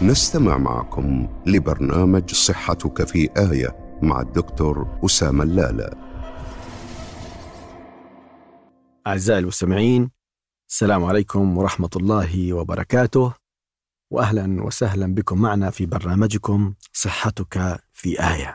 نستمع معكم لبرنامج صحتك في آية مع الدكتور أسامة اللالة. أعزائي المستمعين، السلام عليكم ورحمة الله وبركاته، وأهلا وسهلا بكم معنا في برنامجكم صحتك في آية.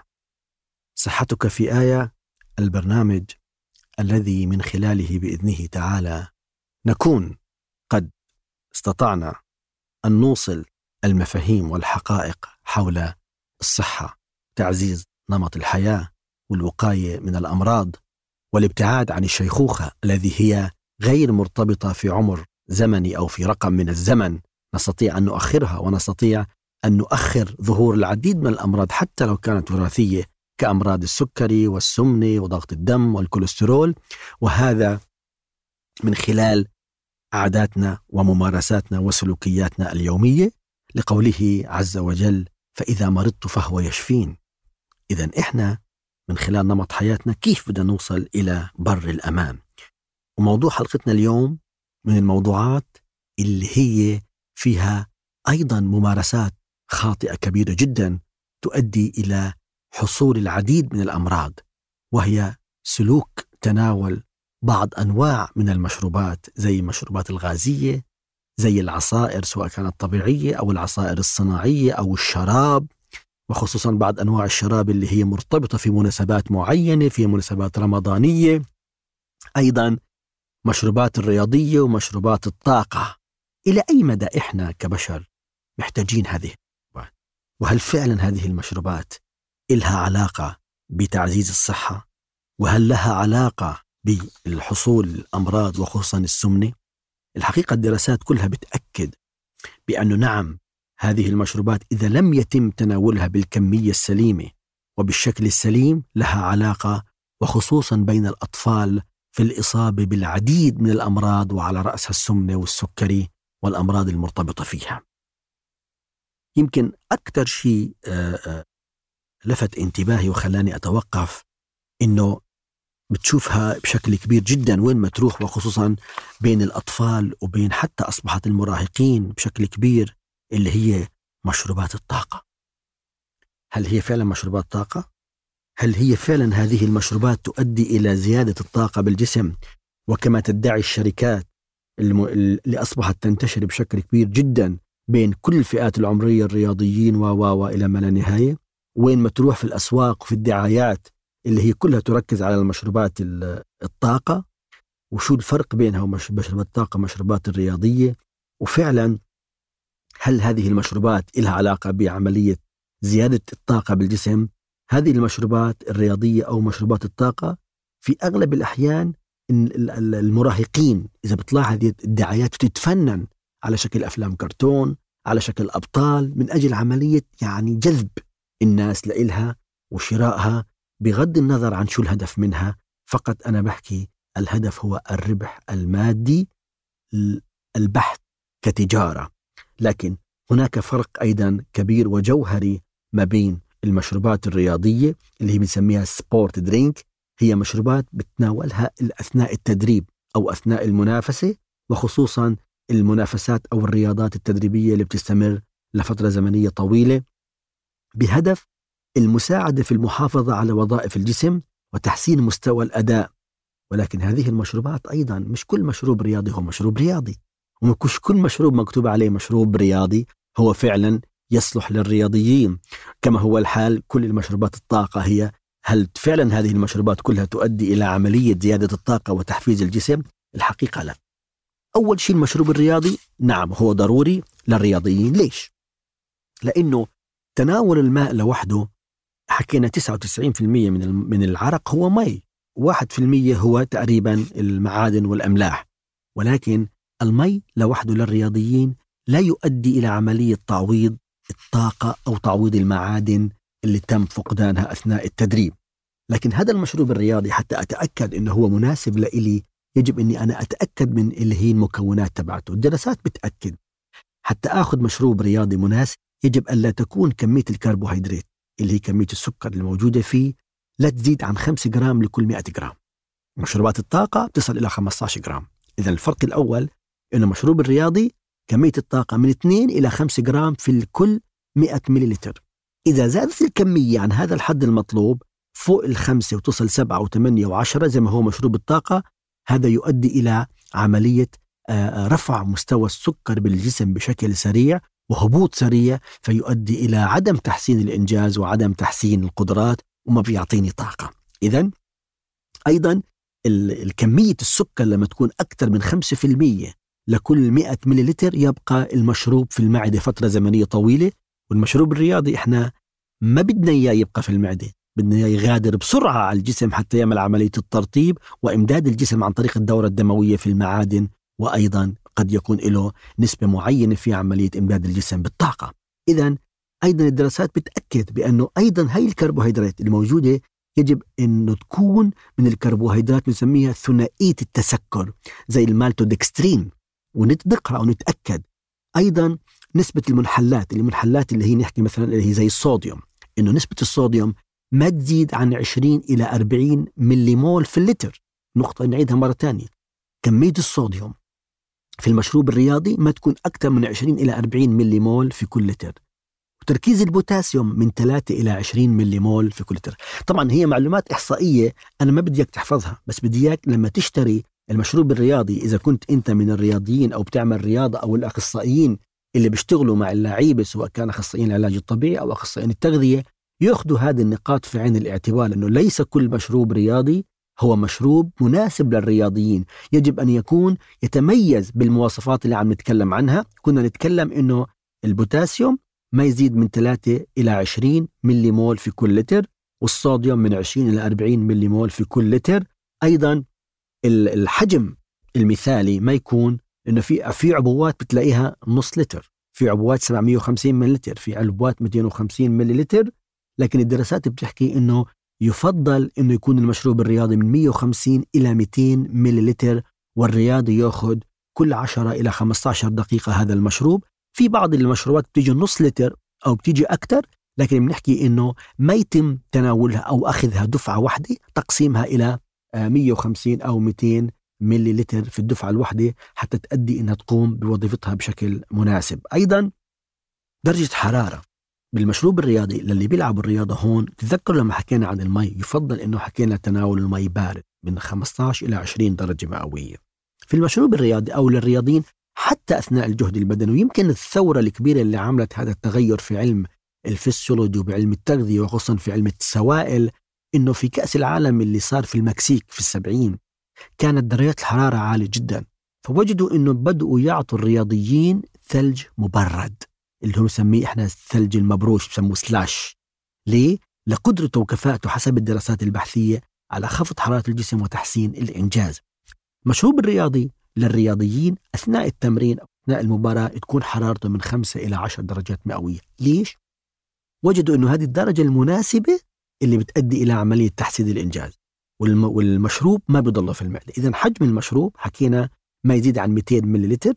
صحتك في آية، البرنامج الذي من خلاله بإذنه تعالى نكون قد استطعنا أن نوصل المفاهيم والحقائق حول الصحة، تعزيز نمط الحياة والوقاية من الأمراض والابتعاد عن الشيخوخة الذي هي غير مرتبطة في عمر زمني أو في رقم من الزمن نستطيع أن نؤخرها، ونستطيع أن نؤخر ظهور العديد من الأمراض حتى لو كانت وراثية، كأمراض السكري والسمنة وضغط الدم والكوليسترول، وهذا من خلال عاداتنا وممارساتنا وسلوكياتنا اليومية، لقوله عز وجل: فإذا مرضت فهو يشفين. إذن إحنا من خلال نمط حياتنا كيف بدنا نوصل إلى بر الأمان. وموضوع حلقتنا اليوم من الموضوعات اللي هي فيها أيضا ممارسات خاطئة كبيرة جدا تؤدي إلى حصول العديد من الأمراض، وهي سلوك تناول بعض أنواع من المشروبات زي المشروبات الغازية، زي العصائر سواء كانت طبيعية أو العصائر الصناعية أو الشراب، وخصوصا بعض أنواع الشراب اللي هي مرتبطة في مناسبات معينة، في مناسبات رمضانية، أيضا مشروبات الرياضية ومشروبات الطاقة. إلى أي مدى إحنا كبشر محتاجين هذه المشروبات؟ وهل فعلا هذه المشروبات إلها علاقة بتعزيز الصحة؟ وهل لها علاقة بالحصول الأمراض وخصوصا السمنة؟ الحقيقة الدراسات كلها بتأكد بأنه نعم، هذه المشروبات إذا لم يتم تناولها بالكمية السليمة وبالشكل السليم لها علاقة، وخصوصا بين الأطفال، في الإصابة بالعديد من الأمراض، وعلى رأسها السمنة والسكري والأمراض المرتبطة فيها. يمكن أكثر شيء لفت انتباهي وخلاني أتوقف إنه بتشوفها بشكل كبير جدا وين ما تروح، وخصوصا بين الأطفال وبين حتى أصبحت المراهقين بشكل كبير، اللي هي مشروبات الطاقة. هل هي فعلا مشروبات طاقة؟ هل هي فعلا هذه المشروبات تؤدي إلى زيادة الطاقة بالجسم، وكما تدعي الشركات اللي أصبحت تنتشر بشكل كبير جدا بين كل الفئات العمرية، الرياضيين وإلى ما لا نهاية، وين ما تروح في الأسواق وفي الدعايات اللي هي كلها تركز على المشروبات الطاقة، وشو الفرق بينها ومشروبات الطاقة ومشروبات الرياضية؟ وفعلا هل هذه المشروبات لها علاقة بعملية زيادة الطاقة بالجسم؟ هذه المشروبات الرياضية أو مشروبات الطاقة في أغلب الأحيان المراهقين إذا بتطلع هذه الدعايات تتفنن على شكل أفلام كرتون، على شكل أبطال، من أجل عملية يعني جذب الناس لإلها وشرائها، بغض النظر عن شو الهدف منها. فقط أنا بحكي الهدف هو الربح المادي البحث كتجارة. لكن هناك فرق أيضا كبير وجوهري ما بين المشروبات الرياضية اللي هي بنسميها سبورت درينك، هي مشروبات بتناولها أثناء التدريب أو أثناء المنافسة، وخصوصا المنافسات أو الرياضات التدريبية اللي بتستمر لفترة زمنية طويلة، بهدف المساعدة في المحافظة على وظائف الجسم وتحسين مستوى الأداء. ولكن هذه المشروبات أيضا مش كل مشروب رياضي هو مشروب رياضي، ومش كل مشروب مكتوب عليه مشروب رياضي هو فعلا يصلح للرياضيين. كما هو الحال كل المشروبات الطاقة، هل فعلا هذه المشروبات كلها تؤدي إلى عملية زيادة الطاقة وتحفيز الجسم؟ الحقيقة لا. أول شيء المشروب الرياضي نعم هو ضروري للرياضيين. ليش؟ لأنه تناول الماء لوحده، حكينا 99% من العرق هو مي، 1% هو تقريبا المعادن والأملاح، ولكن المي لوحده للرياضيين لا يؤدي إلى عملية تعويض الطاقة أو تعويض المعادن اللي تم فقدانها أثناء التدريب. لكن هذا المشروب الرياضي حتى أتأكد إنه هو مناسب لإلي، يجب أني أنا أتأكد من اللي هي المكونات تبعته. الدراسات بتأكد حتى أخذ مشروب رياضي مناسب يجب ألا تكون كمية الكربوهيدرات اللي هي كمية السكر الموجودة فيه لا تزيد عن 5 جرام لكل 100 جرام. مشروبات الطاقة تصل إلى 15 جرام. إذن الفرق الأول إنه المشروب الرياضي كمية الطاقة من 2 إلى 5 جرام في كل 100 مليلتر. إذا زادت الكمية عن هذا الحد المطلوب فوق 5 وتصل 7 و8 و10 زي ما هو مشروب الطاقة، هذا يؤدي إلى عملية رفع مستوى السكر بالجسم بشكل سريع وهبوط سريع، فيؤدي إلى عدم تحسين الإنجاز وعدم تحسين القدرات وما بيعطيني طاقة. إذن أيضا الكمية السكر لما تكون أكثر من 5% لكل 100 مليلتر يبقى المشروب في المعدة فترة زمنية طويلة. والمشروب الرياضي إحنا ما بدنا إياه يبقى في المعدة، بدنا إياه يغادر بسرعة على الجسم حتى يعمل عملية الترطيب وإمداد الجسم عن طريق الدورة الدموية في المعادن، وأيضا قد يكون له نسبة معينة في عملية إمداد الجسم بالطاقة. إذن أيضا الدراسات بتأكد بأنه أيضا هاي الكربوهيدرات الموجودة يجب أنه تكون من الكربوهيدرات نسميها ثنائية التسكر زي المالتودكسترين، ونقرأ ونتأكد أيضا نسبة المنحلات اللي هي نحكي مثلا اللي هي زي الصوديوم، إنه نسبة الصوديوم ما تزيد عن 20 إلى 40 مليمول في اللتر. نقطة نعيدها مرة تانية، كمية الصوديوم في المشروب الرياضي ما تكون أكثر من 20 إلى 40 مليمول في كل لتر، وتركيز البوتاسيوم من 3 إلى 20 مليمول في كل لتر. طبعا هي معلومات إحصائية أنا ما بدي إياك تحفظها، بس بدي إياك لما تشتري المشروب الرياضي، إذا كنت أنت من الرياضيين أو بتعمل رياضة أو الأخصائيين اللي بيشتغلوا مع اللاعيبة سواء كان أخصائيين العلاج الطبيعي أو أخصائيين التغذية، يأخذوا هذه النقاط في عين الاعتبار، لأنه ليس كل مشروب رياضي هو مشروب مناسب للرياضيين. يجب أن يكون يتميز بالمواصفات اللي عم نتكلم عنها. كنا نتكلم إنه البوتاسيوم ما يزيد من 3 إلى 20 مليمول في كل لتر، والصوديوم من 20 إلى 40 مليمول في كل لتر. أيضا الحجم المثالي ما يكون إنه في عبوات بتلاقيها نص لتر، في عبوات 750 مليلتر، في عبوات 250 مليلتر، لكن الدراسات بتحكي إنه يفضل إنه يكون المشروب الرياضي من 150 إلى 200 مليلتر، والرياضي يأخذ كل 10 إلى 15 دقيقة هذا المشروب. في بعض المشروبات بتيجي نص لتر أو بتيجي أكتر، لكن بنحكي إنه ما يتم تناولها أو أخذها دفعة واحدة، تقسيمها إلى 150 أو 200 مليلتر في الدفعة الواحدة حتى تؤدي إنها تقوم بوظيفتها بشكل مناسب. أيضا درجة حرارة بالمشروب الرياضي للي بيلعبوا الرياضة هون، تذكروا لما حكينا عن المي يفضل إنه حكينا تناول المي بارد من 15 إلى 20 درجة مئوية في المشروب الرياضي أو للرياضيين حتى أثناء الجهد البدني. ويمكن الثورة الكبيرة اللي عملت هذا التغير في علم الفسيولوجي وبعلم التغذية وخصوصا في علم السوائل، إنه في كأس العالم اللي صار في المكسيك في 70 كانت درجات الحرارة عالية جدا، فوجدوا إنه بدأوا يعطوا الرياضيين ثلج مبرد اللي هم نسميه إحنا الثلج المبروش، بسموه سلاش. ليه؟ لقدرته وكفاءته حسب الدراسات البحثية على خفض حرارة الجسم وتحسين الإنجاز. مشروب الرياضي للرياضيين أثناء التمرين أو أثناء المباراة تكون حرارته من 5 إلى 10 درجات مئوية. ليش؟ وجدوا إنه هذه الدرجة المناسبة اللي بتؤدي إلى عملية تحسين الإنجاز، والمشروب ما بيضل في المعدة. إذن حجم المشروب حكينا ما يزيد عن 200 مليلتر،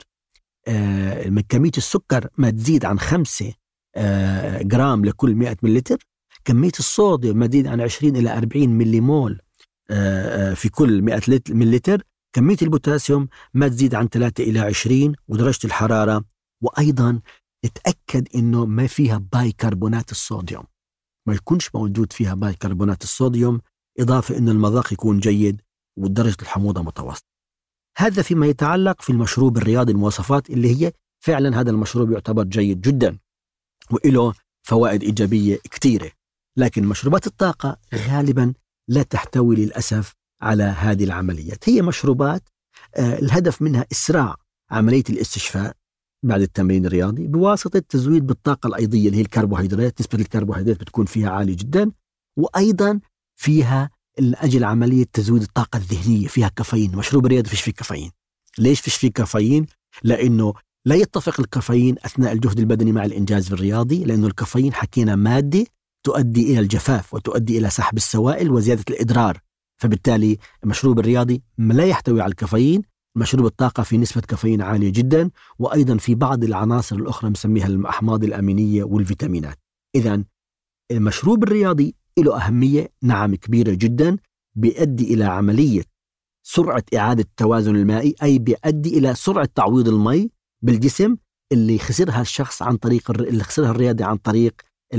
كمية السكر ما تزيد عن 5 جرام لكل 100 مليلتر، كمية الصوديوم ما تزيد عن 20 إلى 40 مليمول في كل 100 مليلتر، كمية البوتاسيوم ما تزيد عن 3 إلى 20، ودرجة الحرارة. وأيضا اتأكد إنه ما فيها بايكربونات الصوديوم، ما يكونش موجود فيها بايكربونات الصوديوم، إضافة إن المذاق يكون جيد ودرجة الحموضة متوسطة. هذا فيما يتعلق في المشروب الرياضي، المواصفات اللي هي فعلا هذا المشروب يعتبر جيد جدا وإله فوائد إيجابية كثيرة. لكن مشروبات الطاقة غالبا لا تحتوي للأسف على هذه العمليات. هي مشروبات الهدف منها إسراع عملية الاستشفاء بعد التمرين الرياضي بواسطة تزويد بالطاقة الأيضية اللي هي الكربوهيدرات. نسبة الكربوهيدرات بتكون فيها عالية جدا، وأيضا فيها لأجل عملية تزويد الطاقة الذهنية فيها كافيين. مشروب رياضي فيش فيه كافيين. ليش فيش فيه كافيين؟ لأنه لا يتفق الكافيين أثناء الجهد البدني مع الإنجاز الرياضي، لأنه الكافيين حكينا مادة تؤدي إلى الجفاف وتؤدي إلى سحب السوائل وزيادة الإدرار، فبالتالي المشروب الرياضي لا يحتوي على الكافيين. مشروب الطاقة في نسبة كافيين عالية جدا، وأيضا في بعض العناصر الأخرى نسميها الأحماض الأمينية والفيتامينات. إذن المشروب الرياضي له أهمية نعم كبيرة جدا، بيؤدي إلى عملية سرعة إعادة التوازن المائي، أي بيؤدي إلى سرعة تعويض المي بالجسم اللي خسرها الشخص عن طريق اللي خسرها الرياضي عن طريق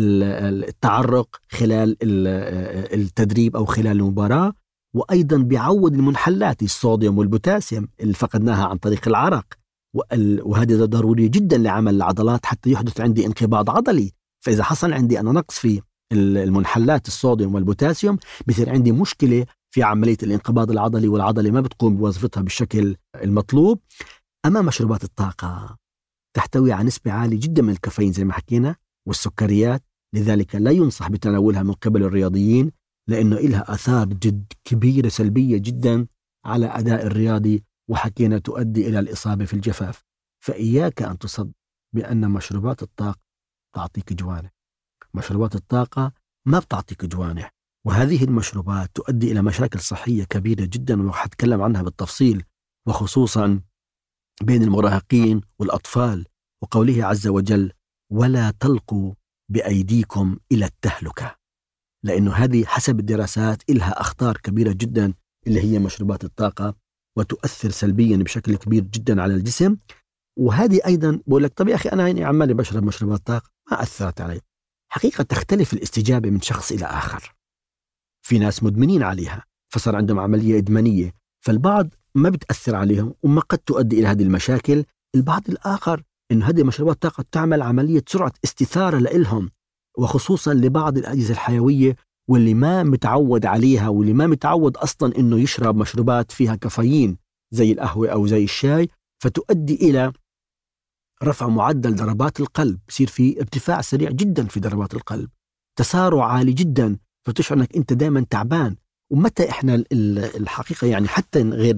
التعرق خلال التدريب أو خلال المباراة. وأيضا بيعوض المنحلات الصوديوم والبوتاسيوم اللي فقدناها عن طريق العرق، وهذا ضروري جدا لعمل العضلات حتى يحدث عندي انقباض عضلي. فإذا حصل عندي أنا نقص في المنحلات الصوديوم والبوتاسيوم بيصير عندي مشكلة في عملية الانقباض العضلي، والعضلة ما بتقوم بوظيفتها بالشكل المطلوب. أما مشروبات الطاقة تحتوي على نسبة عالية جدا من الكافيين زي ما حكينا والسكريات، لذلك لا ينصح بتناولها من قبل الرياضيين، لأنه إلها آثار جد كبيرة سلبية جدا على أداء الرياضي، وحكينا تؤدي إلى الإصابة في الجفاف. فإياك أن تصدق بأن مشروبات الطاقة تعطيك جوانح. مشروبات الطاقة ما بتعطيك جوانح، وهذه المشروبات تؤدي إلى مشاكل صحية كبيرة جدا، وحتكلم عنها بالتفصيل، وخصوصا بين المراهقين والأطفال، وقوله عز وجل ولا تلقوا بأيديكم إلى التهلكة، لأنه هذه حسب الدراسات إلها أخطار كبيرة جدا اللي هي مشروبات الطاقة، وتؤثر سلبيا بشكل كبير جدا على الجسم. وهذه أيضا بقول لك طب يا أخي أنا يعني عمالي بشرب مشروبات طاقة ما أثرت علي. حقيقة تختلف الاستجابة من شخص إلى آخر. في ناس مدمنين عليها فصار عندهم عملية إدمانية، فالبعض ما بتأثر عليهم وما قد تؤدي إلى هذه المشاكل. البعض الآخر إنه هذه مشروبات الطاقة تعمل عملية سرعة استثارة لإلهم، وخصوصا لبعض الأجهزة الحيوية واللي ما متعود عليها، واللي ما متعود أصلا إنه يشرب مشروبات فيها كافيين زي القهوة أو زي الشاي، فتؤدي إلى رفع معدل ضربات القلب، يصير في ارتفاع سريع جدا في ضربات القلب، تسارع عالي جدا، فتشعر أنك أنت دائما تعبان. ومتى إحنا الحقيقة يعني حتى غير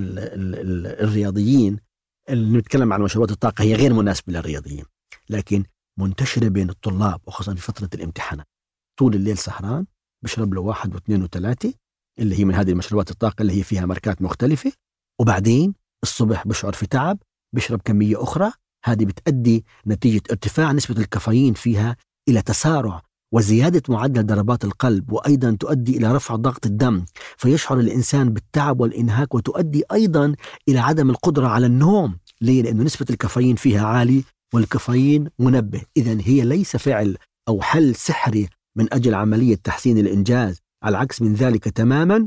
الرياضيين اللي نتكلم عن مشروبات الطاقة هي غير مناسبة للرياضيين، لكن منتشرة بين الطلاب وخصوصا في فترة الامتحانات. طول الليل سهران بشرب له 1 و2 و3 اللي هي من هذه المشروبات الطاقة اللي هي فيها ماركات مختلفة، وبعدين الصبح بشعر في تعب بشرب كمية أخرى. هذه بتؤدي نتيجة ارتفاع نسبة الكافيين فيها إلى تسارع وزيادة معدل ضربات القلب، وأيضا تؤدي إلى رفع ضغط الدم، فيشعر الإنسان بالتعب والإنهاك، وتؤدي أيضا إلى عدم القدرة على النوم. ليه؟ لأنه نسبة الكافيين فيها عالي، والكافيين منبه. إذن هي ليس فعل أو حل سحري من أجل عملية تحسين الإنجاز، على العكس من ذلك تماما.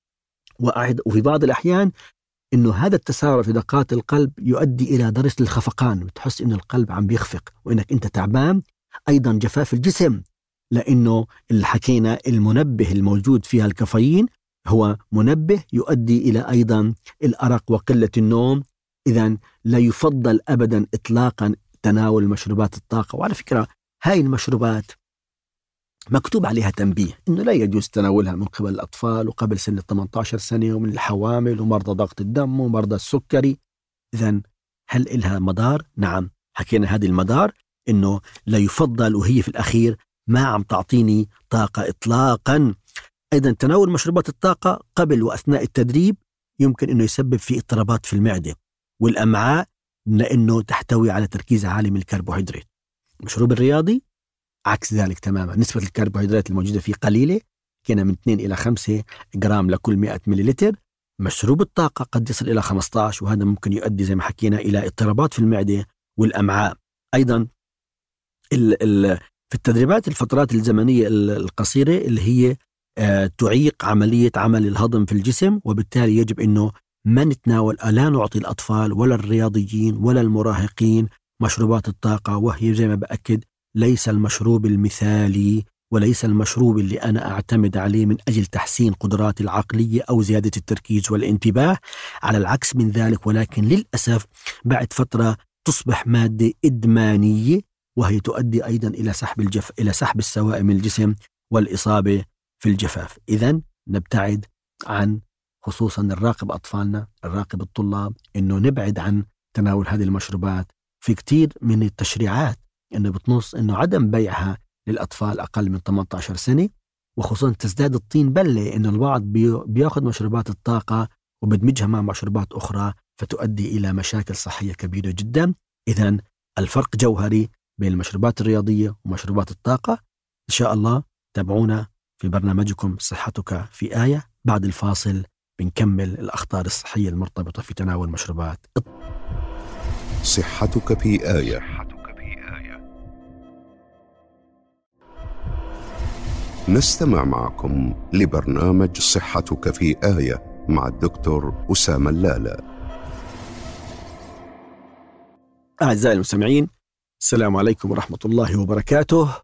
وفي بعض الأحيان إنه هذا التسارع في دقات القلب يؤدي إلى درجة الخفقان، بتحس إنه القلب عم بيخفق وإنك أنت تعبان. أيضا جفاف الجسم، لأنه اللي حكينا المنبه الموجود فيها الكافيين هو منبه يؤدي إلى أيضا الأرق وقلة النوم. إذن لا يفضل أبدا إطلاقا تناول مشروبات الطاقة. وعلى فكرة هاي المشروبات مكتوب عليها تنبيه إنه لا يجوز تناولها من قبل الأطفال وقبل سن 18 سنة ومن الحوامل ومرضى ضغط الدم ومرضى السكري. إذن هل إلها مضار؟ نعم، حكينا هذه المضار إنه لا يفضل، وهي في الأخير ما عم تعطيني طاقة إطلاقا. أيضا تناول مشروبات الطاقة قبل وأثناء التدريب يمكن إنه يسبب في اضطرابات في المعدة والأمعاء، لأنه تحتوي على تركيز عالي من الكربوهيدرات. المشروب الرياضي عكس ذلك تماما، نسبة الكربوهيدرات الموجودة فيه قليلة، كان من 2 إلى 5 جرام لكل 100 مليلتر. مشروب الطاقة قد يصل إلى 15، وهذا ممكن يؤدي زي ما حكينا إلى اضطرابات في المعدة والأمعاء. أيضا في التدريبات الفترات الزمنية القصيرة اللي هي تعيق عملية عمل الهضم في الجسم، وبالتالي يجب أنه ما نتناول، لا نعطي الأطفال ولا الرياضيين ولا المراهقين مشروبات الطاقة، وهي زي ما بأكد ليس المشروب المثالي وليس المشروب اللي أنا أعتمد عليه من أجل تحسين قدراتي العقلية أو زيادة التركيز والانتباه. على العكس من ذلك، ولكن للأسف بعد فترة تصبح مادة إدمانية، وهي تؤدي أيضا إلى سحب السوائل من الجسم والإصابة في الجفاف. إذن نبتعد عن، خصوصا نراقب أطفالنا، نراقب الطلاب، إنه نبعد عن تناول هذه المشروبات. في كتير من التشريعات إنه بتنص إنه عدم بيعها للأطفال أقل من 18 سنة، وخصوصا تزداد الطين بلة إنه البعض بياخذ مشروبات الطاقة وبدمجها مع مشروبات أخرى، فتؤدي إلى مشاكل صحية كبيرة جدا. إذن الفرق جوهري بين المشروبات الرياضية ومشروبات الطاقة. إن شاء الله تابعونا في برنامجكم صحتك في آية. بعد الفاصل بنكمل الأخطار الصحية المرتبطة في تناول مشروبات الطاقة. صحتك في آية. نستمع معكم لبرنامج صحتك في آية مع الدكتور أسامة اللالة. أعزائي المستمعين، السلام عليكم ورحمة الله وبركاته.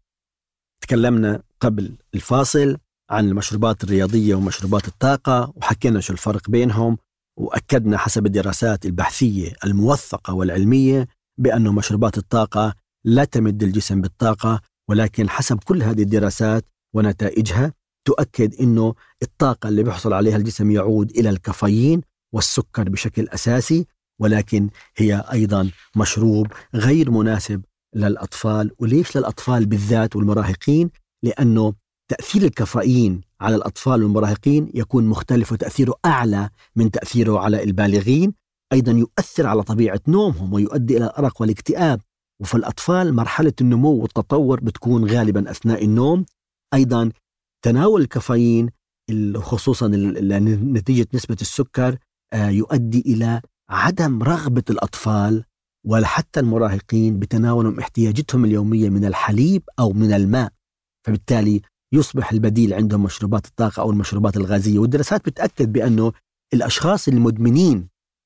تكلمنا قبل الفاصل عن المشروبات الرياضية ومشروبات الطاقة، وحكينا شو الفرق بينهم، وأكدنا حسب الدراسات البحثية الموثقة والعلمية بأن مشروبات الطاقة لا تمد الجسم بالطاقة، ولكن حسب كل هذه الدراسات ونتائجها تؤكد أنه الطاقة اللي بيحصل عليها الجسم يعود إلى الكافيين والسكر بشكل أساسي، ولكن هي أيضا مشروب غير مناسب للأطفال. وليش للأطفال بالذات والمراهقين؟ لأنه تأثير الكافيين على الأطفال والمراهقين يكون مختلف، وتأثيره أعلى من تأثيره على البالغين. أيضا يؤثر على طبيعة نومهم ويؤدي إلى الأرق والاكتئاب. وفي الأطفال مرحلة النمو والتطور بتكون غالبا أثناء النوم. أيضا تناول الكافيين خصوصا نتيجة نسبة السكر يؤدي إلى عدم رغبة الأطفال وحتى المراهقين بتناولهم احتياجاتهم اليومية من الحليب أو من الماء، فبالتالي يصبح البديل عندهم مشروبات الطاقة أو المشروبات الغازية. والدراسات بتأكد بأنه الأشخاص المدمنين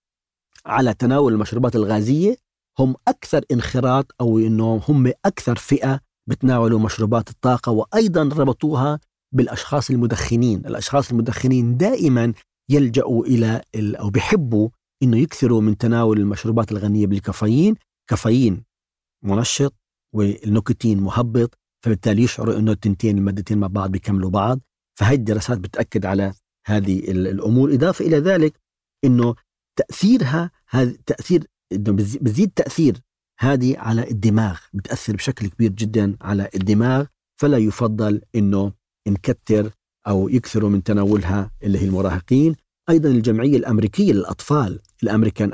على تناول المشروبات الغازية هم أكثر انخراط، أو أنهم هم أكثر فئة بتناولوا مشروبات الطاقة. وأيضا ربطوها بالأشخاص المدخنين. الأشخاص المدخنين دائما يلجأوا إلى أو بيحبوا إنه يكثروا من تناول المشروبات الغنية بالكافيين. كافيين منشط والنيكوتين مهبط، فبالتالي يشعروا إنه التنتين المادتين مع بعض بيكملوا بعض. فهذه الدراسات بتأكد على هذه الأمور. إضافة إلى ذلك إنه تأثيرها هذا تأثير بزيد تأثير هذه على الدماغ، بتأثر بشكل كبير جدا على الدماغ. فلا يفضل إنه نكتر أو يكثروا من تناولها اللي هي المراهقين. أيضا الجمعية الأمريكية للأطفال الأمريكان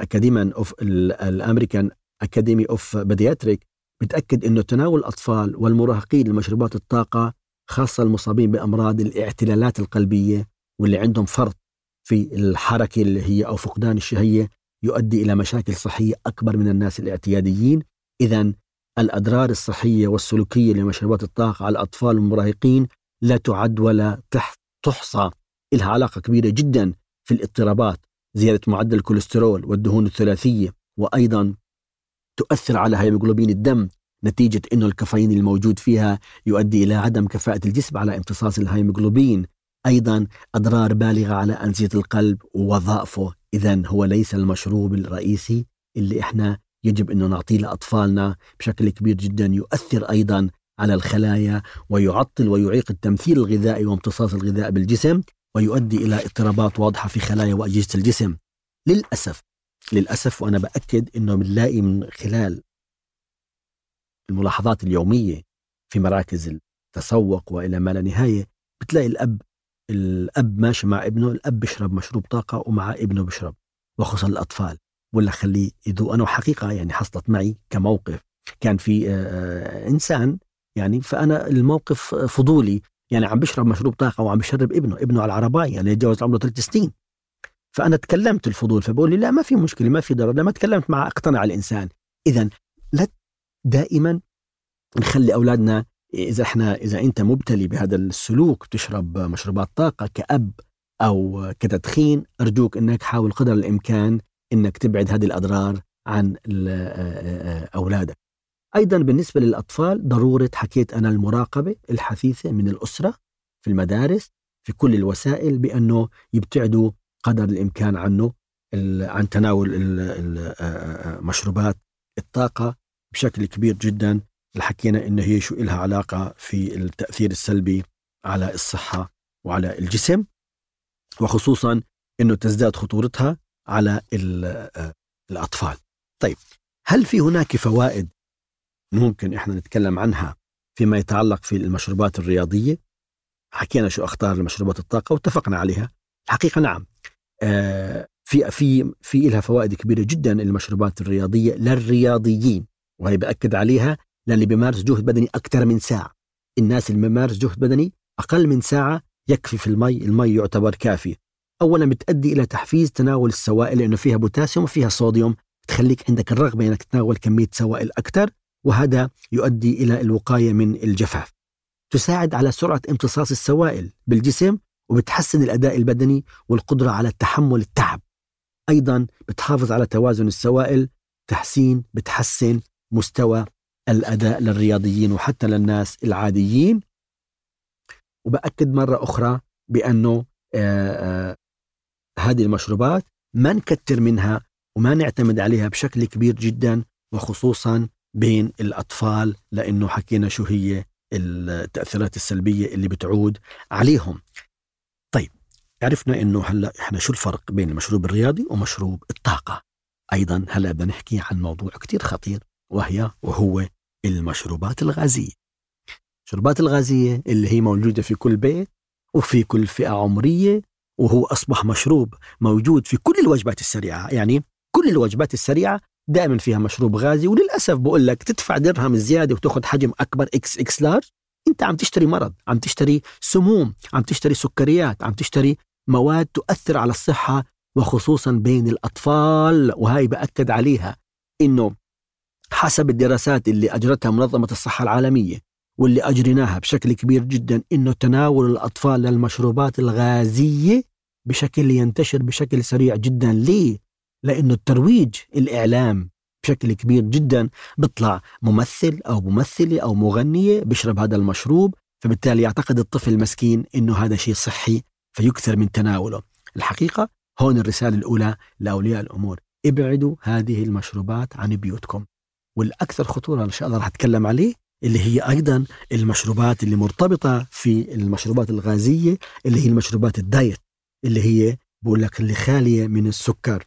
أكاديمي أوف بيدياتريك بتأكد أنه تناول الأطفال والمراهقين لمشروبات الطاقة، خاصة المصابين بأمراض الاعتلالات القلبية واللي عندهم فرط في الحركة اللي هي أو فقدان الشهية، يؤدي إلى مشاكل صحية أكبر من الناس الاعتياديين. إذن الأضرار الصحية والسلوكية لمشروبات الطاقة على الأطفال والمراهقين لا تعد ولا تحصى. لها علاقة كبيرة جدا في الاضطرابات، زيادة معدل الكوليسترول والدهون الثلاثية، وأيضا تؤثر على هيموغلوبين الدم نتيجة أنه الكافيين الموجود فيها يؤدي إلى عدم كفاءة الجسم على امتصاص الهيموغلوبين. أيضا أضرار بالغة على أنسجة القلب ووظائفه. إذن هو ليس المشروب الرئيسي اللي إحنا يجب أنه نعطيه لأطفالنا بشكل كبير جدا. يؤثر أيضا على الخلايا ويعطل ويعيق التمثيل الغذائي وامتصاص الغذاء بالجسم، ويؤدي إلى اضطرابات واضحة في خلايا وأجهزة الجسم. للأسف وأنا بأكد أنه بنلاقي من خلال الملاحظات اليومية في مراكز التسوق وإلى ما لا نهاية، بتلاقي الأب ماشي مع ابنه، الأب بيشرب مشروب طاقة ومع ابنه بيشرب، وخصوصا الأطفال، ولا خليه يذوق. أنا حقيقة يعني حصلت معي كموقف، كان في إنسان يعني، فأنا الموقف فضولي، يعني عم بيشرب مشروب طاقة وعم بيشرب ابنه على العرباية، يعني يتجاوز عمره 3 سنين. فأنا تكلمت الفضول، فبقول لي لا ما في مشكلة، ما في ضرر. لما تكلمت معه اقتنع الإنسان. إذن لا دائما نخلي أولادنا، إذا أنت مبتلي بهذا السلوك تشرب مشروبات طاقة كأب أو كتدخين، أرجوك أنك حاول قدر الإمكان أنك تبعد هذه الأضرار عن أولادك. أيضا بالنسبة للأطفال ضرورة، حكيت أنا، المراقبة الحثيثة من الأسرة في المدارس في كل الوسائل، بأنه يبتعدوا قدر الإمكان عن تناول مشروبات الطاقة بشكل كبير جدا. حكينا إنه هي شو إلها علاقة في التأثير السلبي على الصحة وعلى الجسم، وخصوصا إنه تزداد خطورتها على الأطفال. طيب، هل في هناك فوائد ممكن إحنا نتكلم عنها فيما يتعلق في المشروبات الرياضية؟ حكينا شو أخطار المشروبات الطاقة واتفقنا عليها. الحقيقة نعم، في لها فوائد كبيرة جدا المشروبات الرياضية للرياضيين، وهي بأكد عليها للي بيمارس جهد بدني أكثر من ساعة. الناس اللي بيمارس جهد بدني أقل من ساعة يكفي في المي يعتبر كافي. أولا بتؤدي إلى تحفيز تناول السوائل، لأنه فيها بوتاسيوم وفيها صوديوم، تخليك عندك الرغبة أنك تتناول كمية سوائل أكثر، وهذا يؤدي إلى الوقاية من الجفاف. تساعد على سرعة امتصاص السوائل بالجسم، وبتحسن الأداء البدني والقدرة على تحمل التعب. أيضا بتحافظ على توازن السوائل، بتحسن مستوى الأداء للرياضيين وحتى للناس العاديين. وبأكد مرة أخرى بأنه هذه المشروبات ما نكتر منها وما نعتمد عليها بشكل كبير جدا، وخصوصا بين الأطفال، لأنه حكينا شو هي التأثيرات السلبية اللي بتعود عليهم. طيب، عرفنا أنه هلأ إحنا شو الفرق بين المشروب الرياضي ومشروب الطاقة. أيضا هلأ بدنا نحكي عن موضوع كتير خطير، وهو المشروبات الغازية. المشروبات الغازية اللي هي موجودة في كل بيت وفي كل فئة عمرية، وهو أصبح مشروب موجود في كل الوجبات السريعة. يعني كل الوجبات السريعة دائما فيها مشروب غازي، وللأسف بقول لك تدفع درهم زيادة وتأخذ حجم أكبر XX لارج، أنت عم تشتري مرض، عم تشتري سموم، عم تشتري سكريات، عم تشتري مواد تؤثر على الصحة وخصوصا بين الأطفال. وهي بأكد عليها إنه حسب الدراسات اللي أجرتها منظمة الصحة العالمية واللي أجرناها بشكل كبير جدا، إنه تناول الأطفال للمشروبات الغازية بشكل ينتشر بشكل سريع جدا. ليه؟ لأنه الترويج الإعلام بشكل كبير جدا بيطلع ممثل أو ممثلة أو مغنية بيشرب هذا المشروب، فبالتالي يعتقد الطفل المسكين إنه هذا شيء صحي فيكثر من تناوله. الحقيقة هون الرسالة الأولى لأولياء الأمور: ابعدوا هذه المشروبات عن بيوتكم. والأكثر خطورة إن شاء الله رح أتكلم عليه اللي هي أيضا المشروبات اللي مرتبطة في المشروبات الغازية، اللي هي المشروبات الدايت، اللي هي بقول لك اللي خالية من السكر.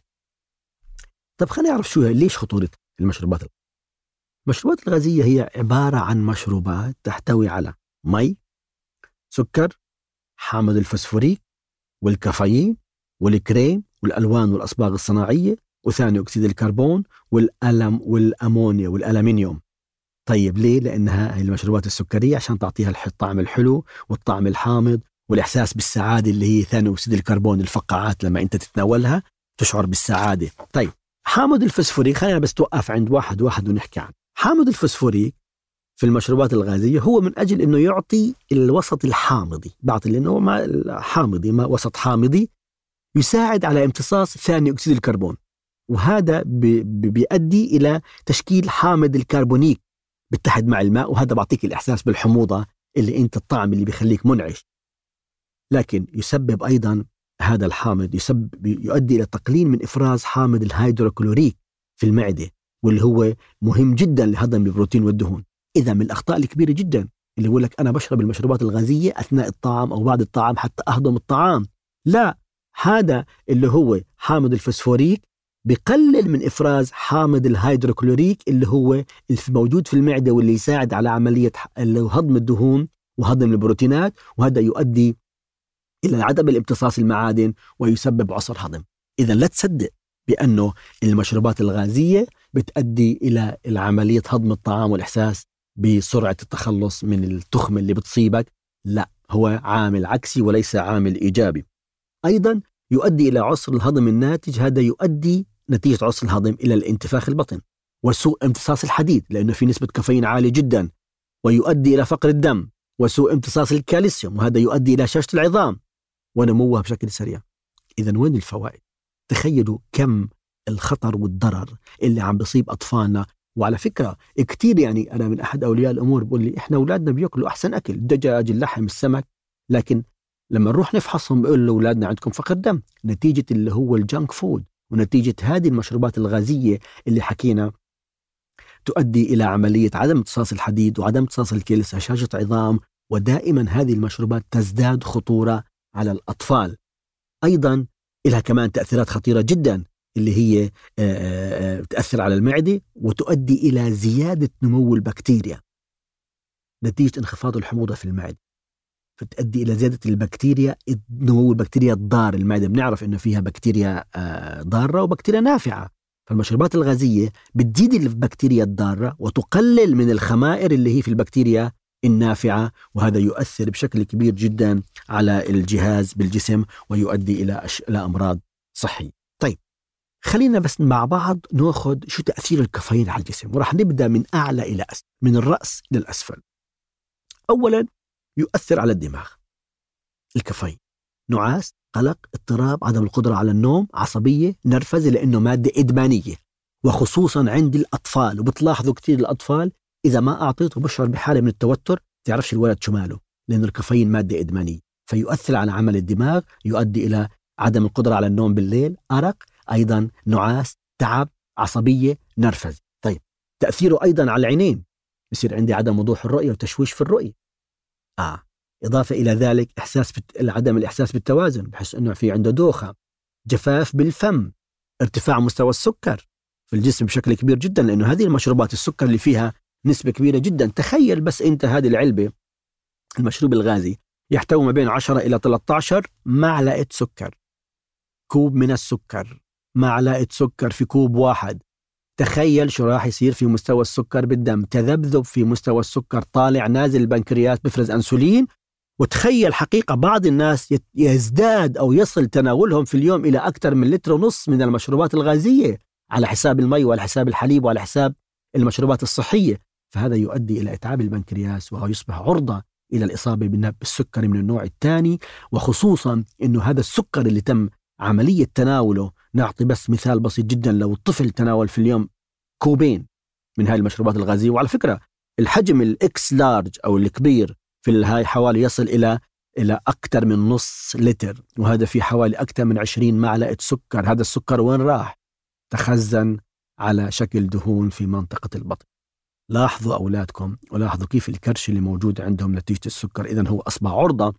طب خلينا نعرف شو ليش خطورة المشروبات. المشروبات الغازية هي عبارة عن مشروبات تحتوي على مي، سكر، حامض الفسفوريك، والكافيين، والكريم، والألوان والأصباغ الصناعية، وثاني أكسيد الكربون، والأمونيا والألمنيوم. طيب ليه؟ لأنها هي المشروبات السكرية عشان تعطيها الطعم الحلو والطعم الحامض والإحساس بالسعادة، اللي هي ثاني أكسيد الكربون، الفقاعات لما أنت تتناولها تشعر بالسعادة. طيب، حامض الفسفوريك، خلينا بس توقف عند واحد ونحكي عنه. حامض الفسفوريك في المشروبات الغازية هو من أجل أنه يعطي الوسط الحامضي، بعطي لأنه ما وسط حامضي يساعد على امتصاص ثاني أكسيد الكربون، وهذا بيؤدي إلى تشكيل حامض الكربونيك بيتحد مع الماء، وهذا بعطيك الإحساس بالحموضة اللي أنت الطعم اللي بيخليك منعش. لكن يسبب أيضا هذا الحامض يؤدي إلى تقليل من إفراز حامض الهيدروكلوريك في المعدة، واللي هو مهم جدا لهضم البروتين والدهون. إذا من الأخطاء الكبيرة جدا اللي يقول لك أنا بشرب المشروبات الغازية أثناء الطعام أو بعد الطعام حتى أهضم الطعام. لا، هذا اللي هو حامض الفسفوريك بقلل من إفراز حامض الهيدروكلوريك اللي هو موجود في المعدة، واللي يساعد على عملية هضم الدهون وهضم البروتينات، وهذا يؤدي إلى عدم الامتصاص المعادن ويسبب عسر هضم. إذا لا تصدق بأنه المشروبات الغازية بتؤدي إلى عملية هضم الطعام والإحساس بسرعة التخلص من التخمة اللي بتصيبك. لا، هو عامل عكسي وليس عامل إيجابي. أيضا يؤدي إلى عسر الهضم الناتج، هذا يؤدي نتيجة عسر الهضم إلى الانتفاخ البطن وسوء امتصاص الحديد لأنه في نسبة كافيين عالية جدا، ويؤدي إلى فقر الدم وسوء امتصاص الكالسيوم، وهذا يؤدي إلى شاشة العظام ونموها بشكل سريع. إذن وين الفوائد؟ تخيلوا كم الخطر والضرر اللي عم بيصيب أطفالنا. وعلى فكرة كتير، يعني أنا من أحد أولياء الأمور بقول لي إحنا أولادنا بيأكلوا أحسن أكل، الدجاج، اللحم، السمك، لكن لما نروح نفحصهم بيقول لأولادنا عندكم فقر دم نتيجة اللي هو الجانك فود، ونتيجة هذه المشروبات الغازية اللي حكينا تؤدي إلى عملية عدم امتصاص الحديد وعدم امتصاص الكلس، هشاشة عظام، ودائما هذه المشروبات تزداد خطورة على الأطفال. أيضا لها كمان تأثيرات خطيرة جدا اللي هي تأثر على المعدة وتؤدي إلى زيادة نمو البكتيريا نتيجة انخفاض الحموضة في المعدة، فتؤدي إلى زيادة البكتيريا، نمو البكتيريا الضار. المعدة بنعرف إنه فيها بكتيريا ضارة وبكتيريا نافعة، فالمشروبات الغازية بتزيد البكتيريا الضارة وتقلل من الخمائر اللي هي في البكتيريا النافعة، وهذا يؤثر بشكل كبير جدا على الجهاز بالجسم ويؤدي إلى أمراض صحية. طيب خلينا بس مع بعض ناخذ شو تأثير الكافيين على الجسم، وراح نبدأ من أعلى إلى أسفل، من الرأس للأسفل. أولا يؤثر على الدماغ. الكافيين نعاس، قلق، اضطراب، عدم القدرة على النوم، عصبية، نرفزة، لأنه مادة إدمانية، وخصوصا عند الأطفال. وبتلاحظوا كتير الأطفال إذا ما أعطيته بشعر بحالة من التوتر، تعرفش الولد شو ماله، لأن الكافيين مادة إدمانية، فيؤثر على عمل الدماغ، يؤدي إلى عدم القدرة على النوم بالليل، أرق، أيضا نعاس، تعب، عصبية، نرفز. طيب تأثيره أيضا على العينين، يصير عندي عدم وضوح الرؤية وتشويش في الرؤية. إضافة إلى ذلك عدم الإحساس بالتوازن، بحس أنه في عنده دوخة، جفاف بالفم، ارتفاع مستوى السكر في الجسم بشكل كبير جدا، لأنه هذه المشروبات السكر اللي فيها نسبة كبيرة جدا. تخيل بس أنت هذه العلبة المشروب الغازي يحتوي ما بين 10 إلى 13 معلقة سكر، كوب من السكر، معلقة سكر في كوب واحد. تخيل شو راح يصير في مستوى السكر بالدم، تذبذب في مستوى السكر، طالع نازل، البنكرياس بفرز أنسولين. وتخيل حقيقة بعض الناس يزداد أو يصل تناولهم في اليوم إلى أكثر من 1.5 لتر من المشروبات الغازية، على حساب المي وعلى حساب الحليب وعلى حساب المشروبات الصحية. فهذا يؤدي إلى إتعاب البنكرياس، وهو يصبح عرضة إلى الإصابة بالسكر من النوع الثاني. وخصوصا أنه هذا السكر اللي تم عملية تناوله، نعطي بس مثال بسيط جدا، لو الطفل تناول في اليوم كوبين من هاي المشروبات الغازية، وعلى فكرة الحجم الإكس لارج أو الكبير في الهاي حوالي يصل إلى أكثر من 0.5 لتر، وهذا في حوالي أكثر من 20 معلقة سكر. هذا السكر وين راح؟ تخزن على شكل دهون في منطقة البطن. لاحظوا أولادكم ولاحظوا كيف الكرش اللي موجود عندهم نتيجة السكر. إذن هو أصبح عرضة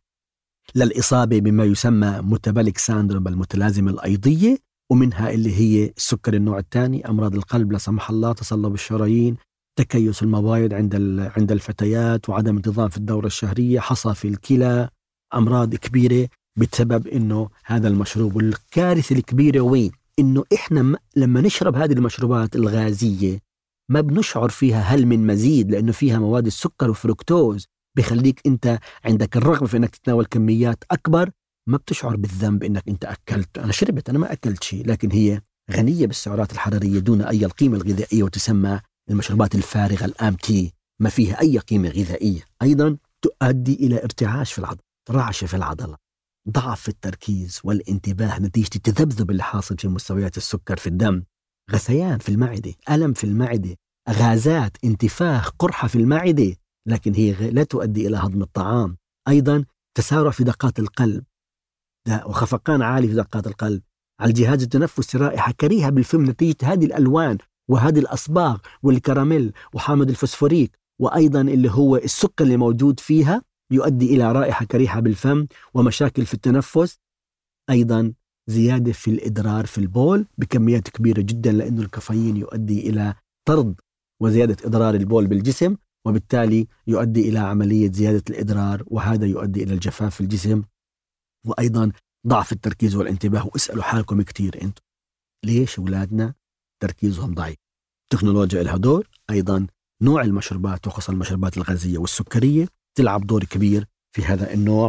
للإصابة بما يسمى ميتابوليك ساندروم، المتلازمة الأيضية، ومنها اللي هي السكر النوع الثاني، أمراض القلب لا سمح الله، تصلب الشرايين، تكيس المبايض عند الفتيات، وعدم انتظام في الدورة الشهرية، حصى في الكلى، أمراض كبيرة بسبب إنه هذا المشروب. والكارثة الكبيرة وين؟ إنه إحنا لما نشرب هذه المشروبات الغازية ما بنشعر فيها هل من مزيد، لأنه فيها مواد السكر وفركتوز، بخليك أنت عندك الرغبة في أنك تتناول كميات أكبر، ما بتشعر بالذنب أنك أنت أكلت. أنا شربت، أنا ما أكلت شيء، لكن هي غنية بالسعرات الحرارية دون أي القيمة الغذائية، وتسمى المشروبات الفارغة الآمتي، ما فيها أي قيمة غذائية. أيضا تؤدي إلى ارتعاش في العضلة، رعشة في العضلة، ضعف في التركيز والانتباه نتيجة التذبذب اللي حاصل في مستويات السكر في الدم، غثيان في المعدة، ألم في المعدة، غازات، انتفاخ، قرحة في المعدة، لكن هي لا تؤدي إلى هضم الطعام. أيضا تسارع في دقات القلب وخفقان عالي في دقات القلب. على الجهاز التنفسي رائحة كريهة بالفم نتيجة هذه الألوان وهذه الأصباغ والكراميل وحامض الفوسفوريك، وأيضا اللي هو السكر اللي موجود فيها يؤدي إلى رائحة كريهة بالفم ومشاكل في التنفس. أيضا زيادة في الإدرار في البول بكميات كبيرة جدا، لأنه الكافيين يؤدي إلى طرد وزيادة إدرار البول بالجسم، وبالتالي يؤدي إلى عملية زيادة الإدرار، وهذا يؤدي إلى الجفاف في الجسم، وأيضا ضعف التركيز والانتباه. واسألوا حالكم كتير أنتم ليش أولادنا تركيزهم ضعيف؟ تكنولوجيا لها دور، أيضا نوع المشروبات وخاصة المشروبات الغازية والسكرية تلعب دور كبير في هذا النوع.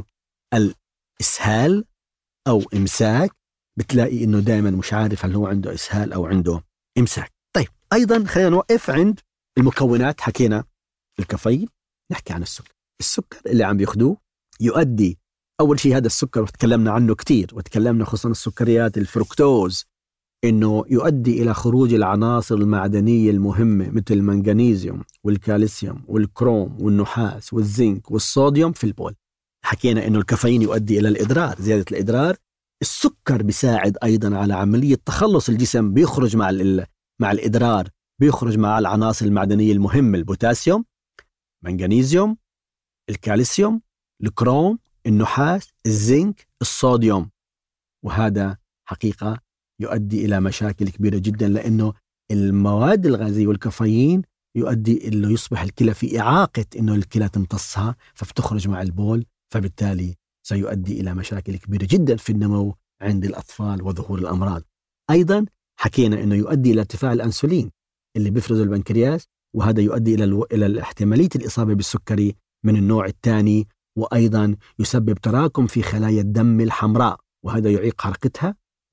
الإسهال أو إمساك، بتلاقي إنه دائما مش عارف هل هو عنده إسهال أو عنده إمساك. طيب أيضا خلينا نوقف عند المكونات. حكينا الكافيين، نحكي عن السكر. السكر اللي عم بياخدوه يؤدي أول شيء، هذا السكر وتكلمنا عنه كتير، وتكلمنا خصوصا السكريات الفركتوز، إنه يؤدي إلى خروج العناصر المعدنية المهمة مثل المنغنيزيوم والكالسيوم والكروم والنحاس والزنك والصوديوم في البول. حكينا إنه الكافيين يؤدي إلى الإدرار، زيادة الإدرار. السكر بيساعد أيضا على عملية تخلص الجسم، بيخرج مع الإدرار، بيخرج مع العناصر المعدنية المهمة، البوتاسيوم، منغنيزيوم، الكالسيوم، الكروم، النحاس، الزنك، الصوديوم. وهذا حقيقة يؤدي إلى مشاكل كبيرة جدا، لأنه المواد الغازية والكافيين يؤدي إنه يصبح الكلى في إعاقة إنه الكلى تمتصها، فبتخرج مع البول، فبالتالي سيؤدي إلى مشاكل كبيرة جدا في النمو عند الأطفال وظهور الأمراض. أيضا حكينا إنه يؤدي إلى ارتفاع الأنسولين اللي بيفرزه البنكرياس، وهذا يؤدي إلى احتمالية الإصابة بالسكري من النوع الثاني، وأيضا يسبب تراكم في خلايا الدم الحمراء، وهذا يعيق حركتها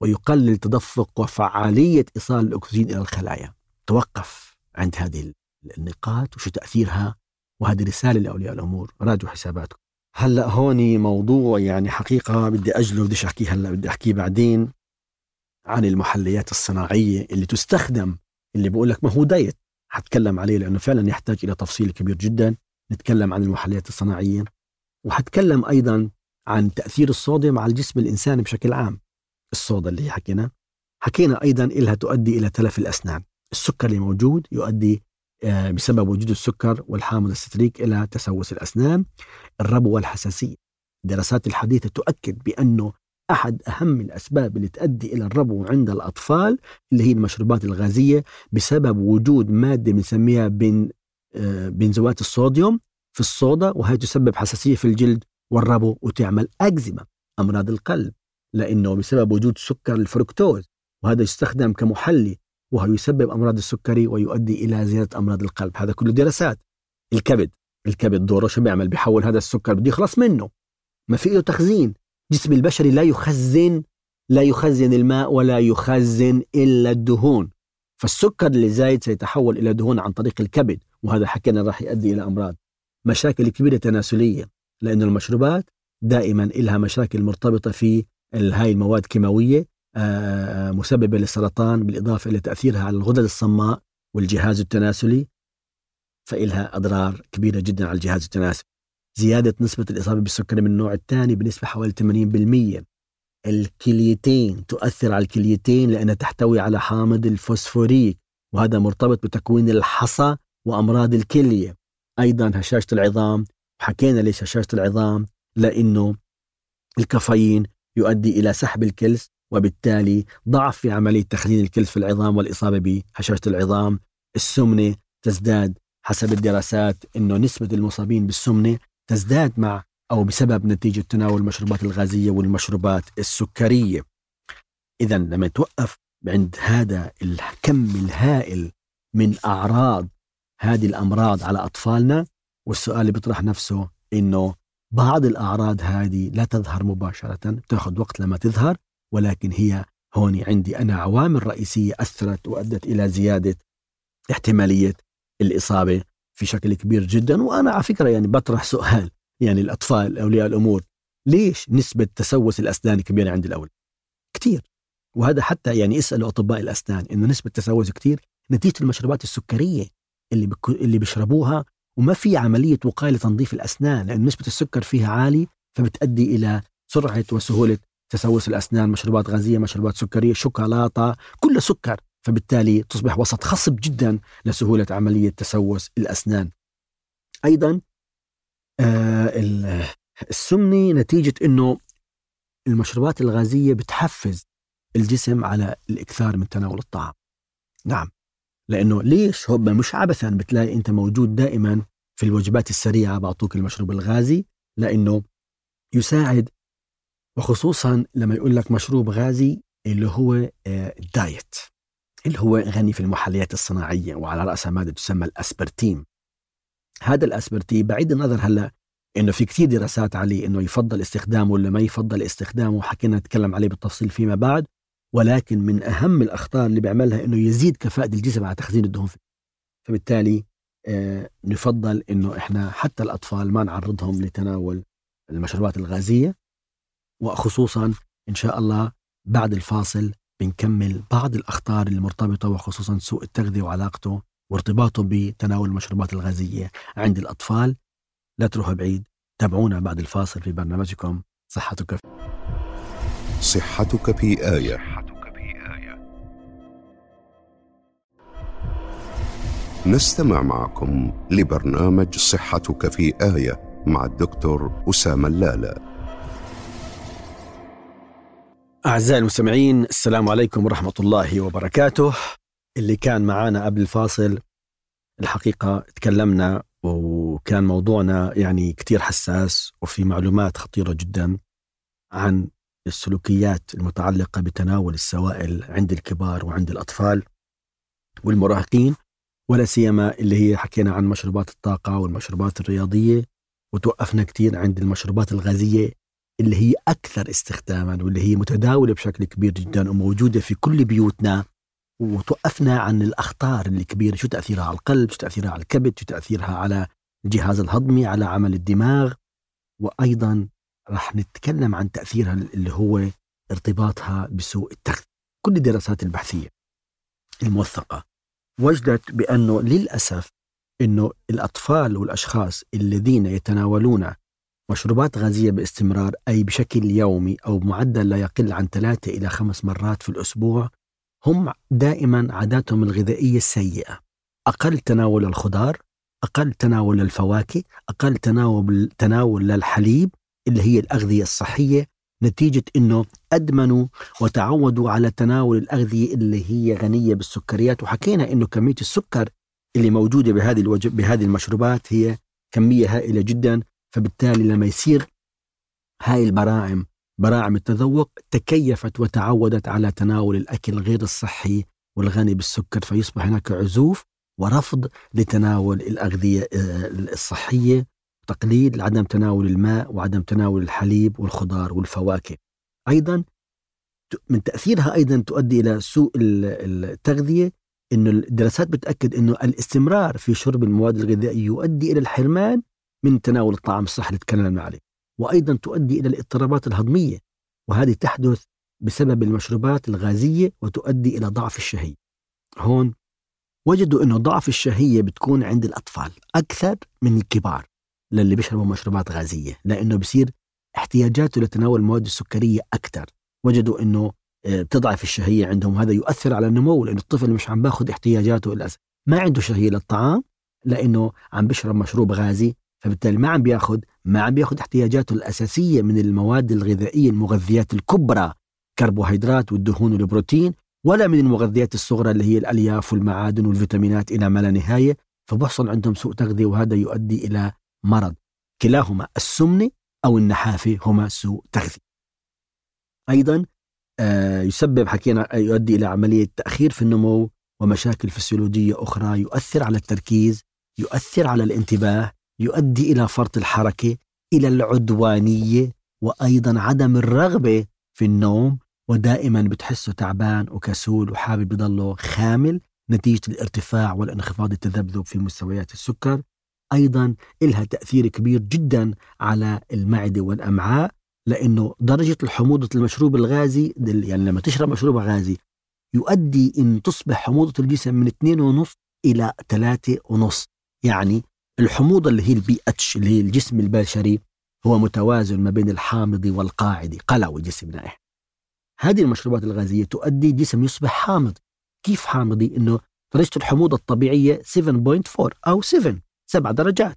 ويقلل تدفق وفعالية إيصال الأكسجين إلى الخلايا. توقف عند هذه النقاط وشو تأثيرها، وهذه رسالة لأولياء الأمور، راجعوا حساباتكم. هلأ هوني موضوع يعني حقيقة بدي أجله، بديش أحكيه هلأ، بدي أحكيه بعدين، عن المحليات الصناعية اللي تستخدم، اللي بقول لك ما هو دايت، حتكلم عليه لأنه فعلا يحتاج إلى تفصيل كبير جدا. نتكلم عن المحليات الصناعية، وحتكلم أيضا عن تأثير الصوديوم على الجسم الإنساني بشكل عام. الصودا اللي حكينا أيضا إلها تؤدي إلى تلف الأسنان. السكر اللي موجود يؤدي بسبب وجود السكر والحامض الستريك إلى تسوس الأسنان، الربو والحساسية. الدراسات الحديثة تؤكد بأنه أحد أهم الأسباب اللي تؤدي إلى الربو عند الأطفال اللي هي المشروبات الغازية، بسبب وجود مادة بنسميها بنزوات الصوديوم في الصودا، وهي تسبب حساسية في الجلد والربو، وتعمل أكزيما، أمراض القلب، لأنه بسبب وجود سكر الفركتوز، وهذا يستخدم كمحلي، وهو يسبب أمراض السكري ويؤدي إلى زيادة أمراض القلب. هذا كله دراسات. الكبد دوره شو بيعمل؟ بيحول هذا السكر، بده يخلص منه، ما في له تخزين. جسم البشري لا يخزن الماء ولا يخزن إلا الدهون، فالسكر اللي زايد سيتحول إلى دهون عن طريق الكبد، وهذا حكينا راح يؤدي إلى أمراض، مشاكل كبيرة تناسلية، لأن المشروبات دائما إلها مشاكل مرتبطة في هاي المواد كيماوية مسببة للسرطان، بالإضافة إلى تأثيرها على الغدد الصماء والجهاز التناسلي، فإلها أضرار كبيرة جدا على الجهاز التناسلي. زيادة نسبة الإصابة بالسكري من النوع الثاني بنسبة حوالي 80%. الكليتين، تؤثر على الكليتين لأنها تحتوي على حامض الفوسفوريك، وهذا مرتبط بتكوين الحصى وأمراض الكلية. أيضا هشاشة العظام، حكينا ليش هشاشة العظام، لأنه الكافيين يؤدي إلى سحب الكلس، وبالتالي ضعف في عملية تخزين الكلس في العظام والإصابة بهشاشة العظام. السمنة تزداد، حسب الدراسات إنه نسبة المصابين بالسمنة تزداد مع أو بسبب نتيجة تناول المشروبات الغازية والمشروبات السكرية. إذن لما توقف عند هذا الكم الهائل من أعراض هذه الأمراض على أطفالنا، والسؤال اللي بيطرح نفسه إنه بعض الأعراض هذه لا تظهر مباشرة، تأخذ وقت لما تظهر، ولكن هي هون عندي أنا عوامل رئيسية أثرت وأدت إلى زيادة احتمالية الإصابة في شكل كبير جدا. وأنا على فكرة يعني بطرح سؤال، يعني الأطفال أولياء الأمور، ليش نسبة تسوس الأسنان كبيرة عند الأولاد؟ كتير، وهذا حتى يعني اسألوا أطباء الأسنان إنه نسبة تسوس كتير نتيجة المشروبات السكرية اللي بيشربوها، وما في عملية وقاية لتنظيف الأسنان، لأن نسبة السكر فيها عالي، فبتؤدي إلى سرعة وسهولة تسوس الأسنان. مشروبات غازية، مشروبات سكرية، شوكولاتة، كل سكر، فبالتالي تصبح وسط خصب جدا لسهولة عملية تسوس الأسنان. أيضا السمنة نتيجة أنه المشروبات الغازية بتحفز الجسم على الإكثار من تناول الطعام. نعم، لأنه ليش هو مش عبثا بتلاقي أنت موجود دائما في الوجبات السريعة بعطوك المشروب الغازي، لأنه يساعد، وخصوصا لما يقول لك مشروب غازي اللي هو الدايت، اللي هو غني في المحليات الصناعية، وعلى رأسها مادة تسمى الأسبرتيم. هذا الأسبرتيم بعيد النظر هلأ إنه في كثير دراسات عليه إنه يفضل استخدامه ولا ما يفضل استخدامه، حكينا نتكلم عليه بالتفصيل فيما بعد، ولكن من أهم الأخطار اللي بيعملها إنه يزيد كفاءة الجسم على تخزين الدهون، فبالتالي نفضل إنه إحنا حتى الأطفال ما نعرضهم لتناول المشروبات الغازية. وخصوصا إن شاء الله بعد الفاصل بنكمل بعض الأخطار المرتبطة، وخصوصا سوء التغذية وعلاقته وارتباطه بتناول المشروبات الغازية عند الأطفال. لا تروحوا بعيد، تابعونا بعد الفاصل في برنامجكم صحتك في آية. نستمع معكم لبرنامج صحتك في آية مع الدكتور أسامة اللالة. أعزائي المستمعين، السلام عليكم ورحمة الله وبركاته. اللي كان معانا قبل الفاصل الحقيقة تكلمنا، وكان موضوعنا يعني كتير حساس، وفي معلومات خطيرة جدا عن السلوكيات المتعلقة بتناول السوائل عند الكبار وعند الأطفال والمراهقين، ولا سيما اللي هي حكينا عن مشروبات الطاقة والمشروبات الرياضية، وتوقفنا كتير عند المشروبات الغازية اللي هي أكثر استخداما واللي هي متداولة بشكل كبير جدا وموجودة في كل بيوتنا، وتوقفنا عن الأخطار اللي كبيرة، شو تأثيرها على القلب، شو تأثيرها على الكبد، شو تأثيرها على الجهاز الهضمي، على عمل الدماغ. وأيضا رح نتكلم عن تأثيرها اللي هو ارتباطها بسوء التغذية. كل الدراسات البحثية الموثقة وجدت بأنه للأسف أنه الأطفال والأشخاص الذين يتناولون مشروبات غازية باستمرار، أي بشكل يومي أو معدل لا يقل عن 3 إلى 5 مرات في الأسبوع، هم دائما عاداتهم الغذائية السيئة. أقل تناول الخضار، أقل تناول الفواكه، أقل تناول للحليب اللي هي الأغذية الصحية، نتيجة أنه أدمنوا وتعودوا على تناول الأغذية اللي هي غنية بالسكريات. وحكينا أنه كمية السكر اللي موجودة بهذه المشروبات هي كمية هائلة جدا. فبالتالي لما يصير هاي براعم التذوق تكيفت وتعودت على تناول الأكل غير الصحي والغني بالسكر، فيصبح هناك عزوف ورفض لتناول الأغذية الصحية، تقليد عدم تناول الماء وعدم تناول الحليب والخضار والفواكه. أيضا من تأثيرها أيضا تؤدي إلى سوء التغذية، إنه الدراسات بتأكد إنه الاستمرار في شرب المواد الغذائية يؤدي إلى الحرمان من تناول الطعام الصحي اللي تكلمنا عليه، وأيضا تؤدي إلى الاضطرابات الهضمية، وهذه تحدث بسبب المشروبات الغازية وتؤدي إلى ضعف الشهية. هون وجدوا إنه ضعف الشهية بتكون عند الأطفال أكثر من الكبار للي بيشربوا مشروبات غازية، لأنه بصير احتياجاته لتناول المواد السكرية أكثر. وجدوا إنه بتضعف الشهية عندهم، هذا يؤثر على النمو، لأن الطفل مش عم باخد احتياجاته الأساسية، ما عنده شهية للطعام لأنه عم بيشرب مشروب غازي، فبالتالي ما عم بياخد احتياجاته الأساسية من المواد الغذائية، المغذيات الكبرى، كربوهيدرات والدهون والبروتين، ولا من المغذيات الصغرى اللي هي الألياف والمعادن والفيتامينات إلى ما لا نهاية. فبحصل عندهم سوء تغذية، وهذا يؤدي إلى مرض. كلاهما السمنة أو النحافة هما سوء تغذية. أيضا يسبب، حكينا، يؤدي إلى عملية تأخير في النمو ومشاكل فسيولوجية أخرى، يؤثر على التركيز، يؤثر على الانتباه، يؤدي إلى فرط الحركة، إلى العدوانية، وأيضا عدم الرغبة في النوم، ودائما بتحسه تعبان وكسول وحابب يضله خامل نتيجة الارتفاع والانخفاض التذبذب في مستويات السكر. أيضا إلها تأثير كبير جدا على المعدة والأمعاء، لأنه درجة الحموضة المشروب الغازي، يعني لما تشرب مشروب غازي يؤدي أن تصبح حموضة الجسم من 2.5 إلى 3.5. يعني الحموضة اللي هي الPH اللي هي الجسم البشري هو متوازن ما بين الحامضي والقاعدي، قلوي جسمنا إحنا. هذه المشروبات الغازية تؤدي الجسم يصبح حامض. كيف حامضي؟ إنه درجة الحموضة الطبيعية 7.4 أو 7 درجات.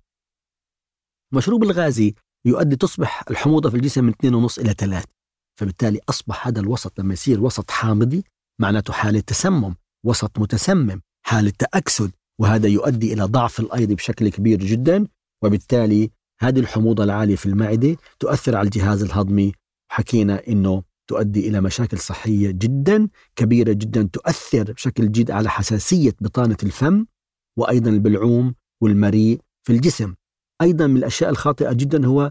المشروب الغازي يؤدي تصبح الحموضة في الجسم من 2.5 إلى 3. فبالتالي أصبح هذا الوسط لما يصير وسط حامضي معناته حالة تسمم، وسط متسمم، حالة تأكسد، وهذا يؤدي إلى ضعف الأيض بشكل كبير جدا. وبالتالي هذه الحموضة العالية في المعدة تؤثر على الجهاز الهضمي، حكينا إنه تؤدي إلى مشاكل صحية جدا كبيرة جدا، تؤثر بشكل جيد على حساسية بطانة الفم وأيضا البلعوم والمريء في الجسم. أيضا من الأشياء الخاطئة جدا هو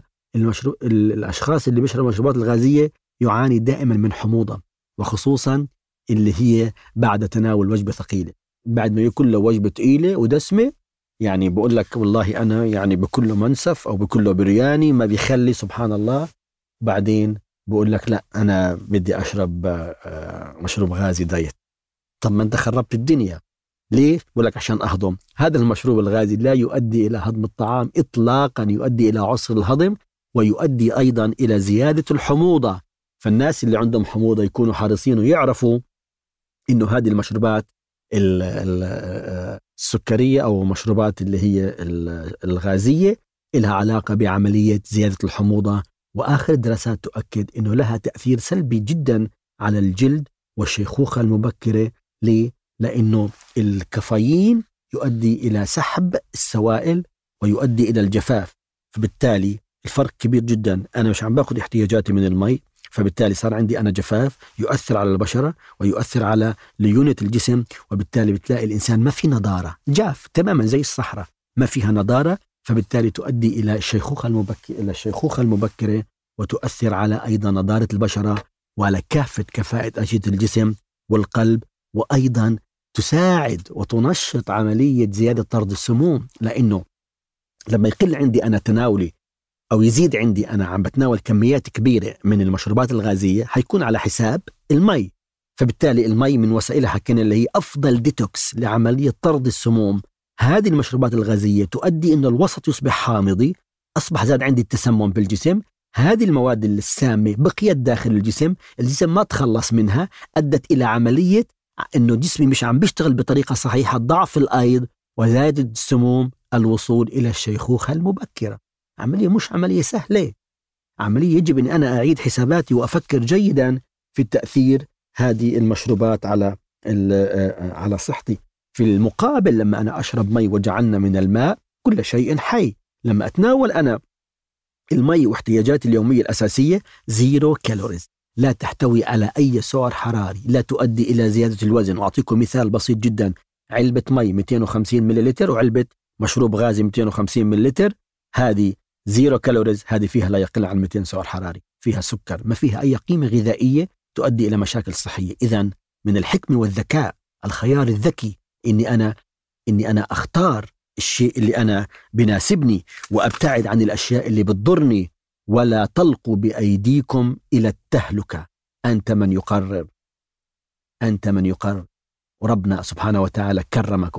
الأشخاص اللي بيشربوا المشروبات الغازية يعاني دائما من حموضة، وخصوصا اللي هي بعد تناول وجبة ثقيلة. بعد ما يأكل له وجبة ثقيلة ودسمة، يعني بقول لك والله أنا يعني بكل منسف أو بكل برياني ما بيخلي، سبحان الله، بعدين بقول لك لا أنا بدي أشرب مشروب غازي دايت. طب ما أنت خربت الدنيا. ليه؟ بقول لك عشان أهضم. هذا المشروب الغازي لا يؤدي إلى هضم الطعام إطلاقا، يؤدي إلى عسر الهضم، ويؤدي أيضا إلى زيادة الحموضة. فالناس اللي عندهم حموضة يكونوا حريصين ويعرفوا إنه هذه المشروبات السكرية أو مشروبات اللي هي الغازية لها علاقة بعملية زيادة الحموضة. وآخر الدراسات تؤكد إنه لها تأثير سلبي جدا على الجلد والشيخوخة المبكرة. ليه؟ لأنه الكافيين يؤدي إلى سحب السوائل ويؤدي إلى الجفاف، فبالتالي الفرق كبير جدا. أنا مش عم باخد احتياجاتي من المي، فبالتالي صار عندي أنا جفاف يؤثر على البشرة ويؤثر على ليونة الجسم، وبالتالي بتلاقي الإنسان ما في نضارة، جاف تماما زي الصحراء ما فيها نضارة، فبالتالي تؤدي إلى الشيخوخة المبكرة وتؤثر على أيضا نضارة البشرة وعلى كافة كفاءة أجهزة الجسم والقلب، وأيضا تساعد وتنشط عملية زيادة طرد السموم، لأنه لما يقل عندي أنا تناولي أو يزيد عندي أنا عم بتناول كميات كبيرة من المشروبات الغازية حيكون على حساب المي، فبالتالي المي من وسائلها حكينا اللي هي أفضل ديتوكس لعملية طرد السموم. هذه المشروبات الغازية تؤدي أن الوسط يصبح حامضي، أصبح زاد عندي التسمم بالجسم، هذه المواد السامة بقيت داخل الجسم ما تخلص منها، أدت إلى عملية أنه جسمي مش عم بيشتغل بطريقة صحيحة، ضعف الأيض وزيادة السموم، الوصول إلى الشيخوخة المبكرة. عملية مش عملية سهلة، عملية يجب أن أنا أعيد حساباتي وأفكر جيدا في التأثير هذه المشروبات على صحتي. في المقابل لما أنا أشرب مي وجعلنا من الماء كل شيء حي، لما أتناول أنا المي واحتياجاتي اليومية الأساسية 0 كالوريز، لا تحتوي على أي سعر حراري، لا تؤدي إلى زيادة الوزن. وأعطيكم مثال بسيط جدا، علبة مي 250 مللتر وعلبة مشروب غازي 250 مللتر، هذه 0 كالوريز، هذه فيها لا يقل عن 200 سعر حراري، فيها سكر، ما فيها أي قيمة غذائية تؤدي إلى مشاكل صحية. إذن من الحكمة والذكاء، الخيار الذكي، إني أنا أختار الشيء اللي أنا بناسبني وأبتعد عن الأشياء اللي بتضرني. ولا تلقوا بأيديكم إلى التهلكة، أنت من يقرر، أنت من يقرر. وربنا سبحانه وتعالى كرمك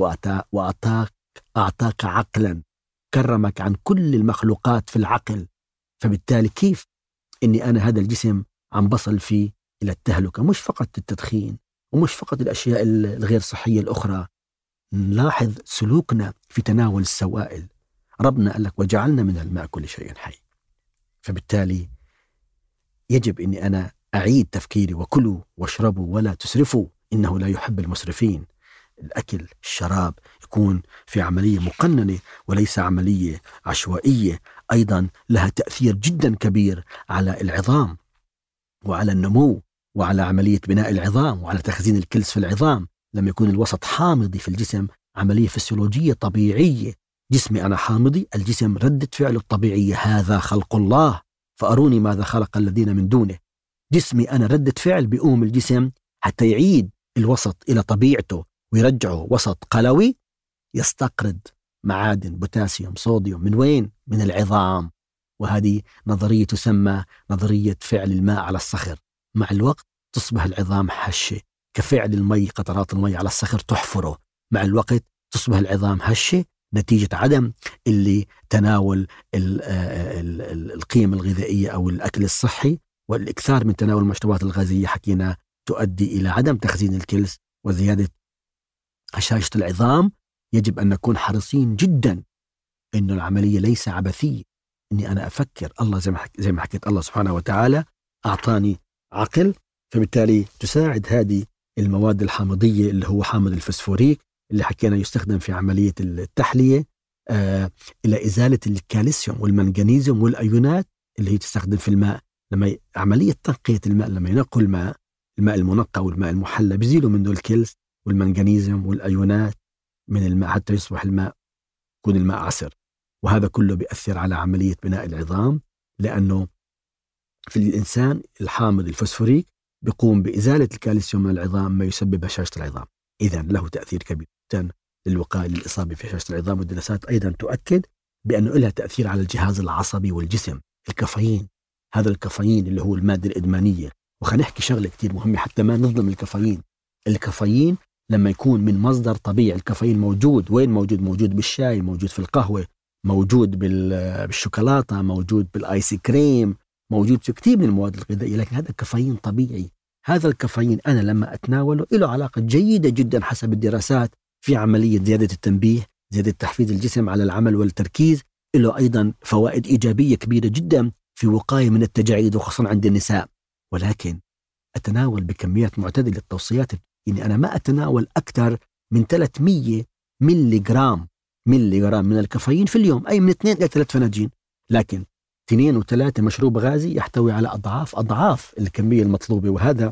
وأعطاك عقلا، كرمك عن كل المخلوقات في العقل، فبالتالي كيف إني أنا هذا الجسم عم بصل فيه إلى التهلكة؟ مش فقط التدخين ومش فقط الأشياء الغير صحية الأخرى، نلاحظ سلوكنا في تناول السوائل. ربنا قال لك وجعلنا من الماء كل شيء حي، فبالتالي يجب أني أنا أعيد تفكيري، وكلوا واشربوا ولا تسرفوا إنه لا يحب المسرفين. الأكل الشراب يكون في عملية مقننة وليس عملية عشوائية. أيضا لها تأثير جدا كبير على العظام وعلى النمو وعلى عملية بناء العظام وعلى تخزين الكلس في العظام. لما يكون الوسط حامضي في الجسم، عملية فسيولوجية طبيعية، جسمي أنا حامضي، الجسم ردة فعله الطبيعية، هذا خلق الله فأروني ماذا خلق الذين من دونه. جسمي أنا ردة فعل، بيقوم الجسم حتى يعيد الوسط إلى طبيعته ويرجعه وسط قلوي، يستقرض معادن بوتاسيوم صوديوم من وين؟ من العظام. وهذه نظرية تسمى نظرية فعل الماء على الصخر. مع الوقت تصبح العظام هشة، كفعل المي، قطرات المي على الصخر تحفره، مع الوقت تصبح العظام هشة نتيجة عدم اللي تناول القيم الغذائية أو الأكل الصحي، والإكثار من تناول المشروبات الغازية حكينا تؤدي إلى عدم تخزين الكلس وزيادة هشاشة العظام. يجب أن نكون حريصين جدا إنه العملية ليس عبثية، إني أنا أفكر. الله زي ما حكيت، الله سبحانه وتعالى أعطاني عقل، فبالتالي تساعد هذه المواد الحامضية اللي هو حامض الفسفوريك اللي حكينا يستخدم في عملية التحلية إلى إزالة الكالسيوم والمنغنيزيوم والأيونات اللي هي تستخدم في الماء. لما عملية تنقية الماء، لما ينقوا الماء المنقى والماء المحلى، بيزيلوا منه الكلس والمنغنيزيوم والأيونات من الماء حتى يصبح الماء يكون الماء عسر. وهذا كله بيأثر على عملية بناء العظام، لأنه في الإنسان الحامض الفسفوريك بيقوم بإزالة الكالسيوم من العظام، ما يسبب هشاشة العظام. إذن له تأثير كبير جدا للوقاية للإصابة في هشاشة العظام. والدراسات أيضا تؤكد بأنه لها تأثير على الجهاز العصبي والجسم. الكافيين، هذا الكافيين اللي هو المادة الإدمانية، وخلينا نحكي شغلة كتير مهمة حتى ما نظلم الكافيين. الكافيين لما يكون من مصدر طبيعي، الكافيين موجود وين؟ موجود بالشاي، موجود في القهوة، موجود بالشوكولاتة، موجود بالآيس كريم، موجود في كتير من المواد الغذائية. لكن هذا الكافيين طبيعي. هذا الكافيين أنا لما أتناوله له علاقة جيدة جدا حسب الدراسات في عملية زيادة التنبيه، زيادة تحفيز الجسم على العمل والتركيز. له أيضا فوائد إيجابية كبيرة جدا في وقاية من التجاعيد وخصوصا عند النساء. ولكن أتناول بكميات معتدلة. التوصيات إني أنا ما أتناول أكثر من 300 ملغرام من الكافيين في اليوم، أي من 2 إلى 3 فناجين. لكن 2 و3 مشروب غازي يحتوي على أضعاف الكمية المطلوبة، وهذا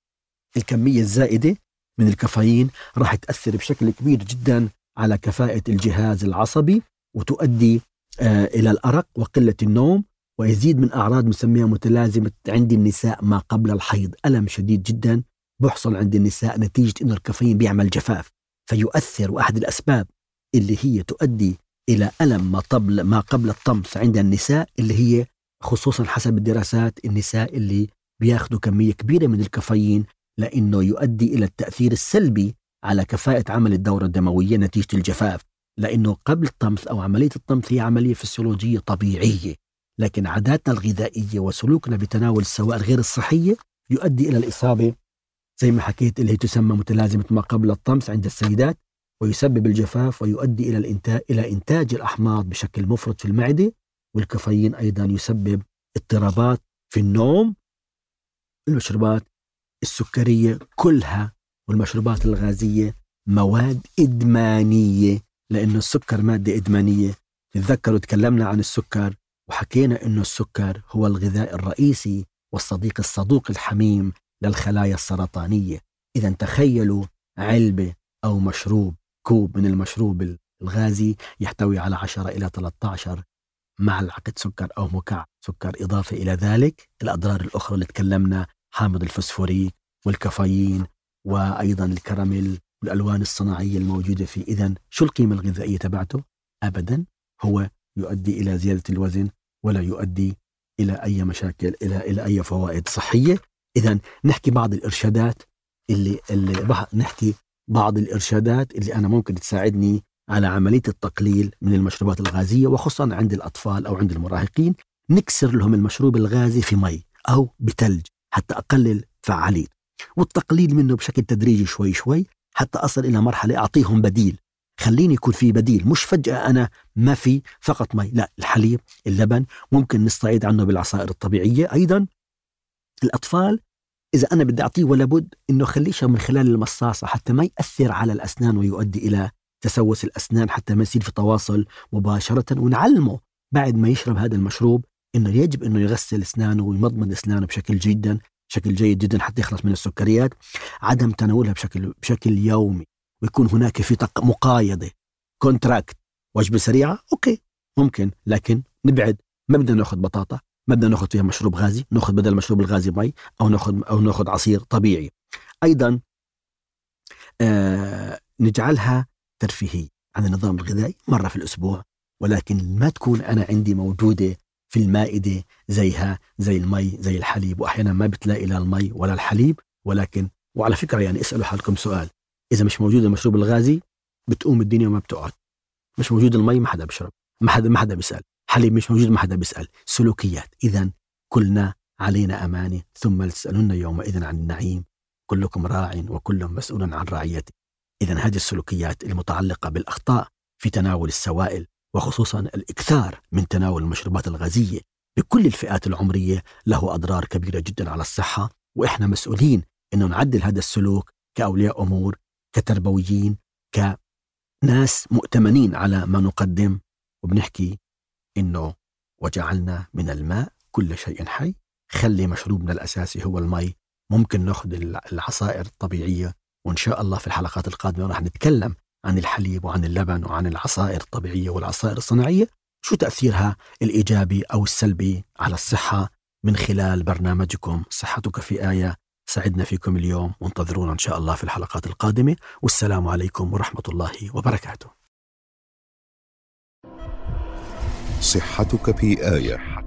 الكمية الزائدة من الكافيين راح تأثر بشكل كبير جدا على كفاءة الجهاز العصبي، وتؤدي إلى الأرق وقلة النوم ويزيد من أعراض مسميها متلازمة عند النساء ما قبل الحيض. ألم شديد جدا بيحصل عند النساء نتيجة إنه الكافيين بيعمل جفاف فيؤثر، وأحد الأسباب اللي هي تؤدي إلى ألم ما قبل الطمث عند النساء اللي هي خصوصا حسب الدراسات النساء اللي بياخدوا كمية كبيرة من الكافيين، لأنه يؤدي إلى التأثير السلبي على كفاءة عمل الدورة الدموية نتيجة الجفاف، لأنه قبل الطمث أو عملية الطمث هي عملية فسيولوجية طبيعية، لكن عاداتنا الغذائية وسلوكنا بتناول السوائل غير الصحية يؤدي إلى الإصابة زي ما حكيت اللي هي تسمى متلازمة ما قبل الطمث عند السيدات، ويسبب الجفاف ويؤدي إلى إنتاج الأحماض بشكل مفرط في المعدة. والكافيين أيضا يسبب اضطرابات في النوم. المشروبات السكرية كلها والمشروبات الغازية مواد إدمانية، لأنه السكر مادة إدمانية. تذكروا تكلمنا عن السكر وحكينا أنه السكر هو الغذاء الرئيسي والصديق الصدوق الحميم للخلايا السرطانية. إذا تخيلوا علبة أو مشروب كوب من المشروب الغازي يحتوي على 10 إلى 13 معلقة سكر أو مكعب سكر. إضافة إلى ذلك الأضرار الأخرى اللي تكلمنا، حامض الفوسفوريك والكافيين وأيضا الكراميل والألوان الصناعية الموجودة فيه. إذن شو القيمة الغذائية تبعته؟ أبدا هو يؤدي إلى زيادة الوزن ولا يؤدي إلى أي مشاكل إلى أي فوائد صحية. إذن نحكي بعض الإرشادات اللي أنا ممكن تساعدني على عملية التقليل من المشروبات الغازية، وخصوصا عند الأطفال أو عند المراهقين. نكسر لهم المشروب الغازي في مي أو بتلج حتى أقلل فعاليته، والتقليل منه بشكل تدريجي شوي شوي حتى أصل إلى مرحلة أعطيهم بديل. خليني يكون في بديل، مش فجأة أنا ما في فقط مي، لا، الحليب، اللبن، ممكن نستعيد عنه بالعصائر الطبيعية. أيضا الأطفال إذا أنا بدي أعطيه ولا بد إنه خليشه من خلال المصاصة حتى ما يأثر على الأسنان ويؤدي إلى تسوس الأسنان، حتى ما يصير في تواصل مباشرة. ونعلمه بعد ما يشرب هذا المشروب إنه يجب إنه يغسل أسنانه ويمضمض أسنانه بشكل جيد جدا حتى يخلص من السكريات. عدم تناولها بشكل يومي، ويكون هناك في مقايضة كونتراكت، وجبة سريعة أوكي ممكن، لكن نبعد. ما بدنا نأخذ بطاطا، ما بدنا نأخذ فيها مشروب غازي، نأخذ بدل المشروب الغازي مي أو نأخذ عصير طبيعي. أيضا نجعلها ترفيهي عن النظام الغذائي مرة في الأسبوع، ولكن ما تكون أنا عندي موجودة في المائدة زي المي زي الحليب. وأحيانا ما بتلاقي لا المي ولا الحليب. ولكن وعلى فكرة يعني اسألوا حالكم سؤال، إذا مش موجود المشروب الغازي بتقوم الدنيا وما بتقعد. مش موجود المي ما حدا بيشرب، ما حدا بيسأل. حليب مش موجود ما حدا بيسأل. سلوكيات. إذن كلنا علينا أمانة، ثم لتسألون يومئذ عن النعيم، كلكم راع وكل مسؤول عن رعيته. إذن هذه السلوكيات المتعلقة بالأخطاء في تناول السوائل، وخصوصا الإكثار من تناول المشروبات الغازية بكل الفئات العمرية، له أضرار كبيرة جدا على الصحة. وإحنا مسؤولين إنه نعدل هذا السلوك كأولياء أمور، كتربويين، كناس مؤتمنين على ما نقدم. وبنحكي إنه وجعلنا من الماء كل شيء حي. خلي مشروبنا الأساسي هو المي، ممكن نأخذ العصائر الطبيعية، وإن شاء الله في الحلقات القادمة راح نتكلم عن الحليب وعن اللبن وعن العصائر الطبيعية والعصائر الصناعية، شو تأثيرها الإيجابي أو السلبي على الصحة من خلال برنامجكم صحتك في آية. سعدنا فيكم اليوم، وانتظرونا إن شاء الله في الحلقات القادمة، والسلام عليكم ورحمة الله وبركاته. صحتك في آية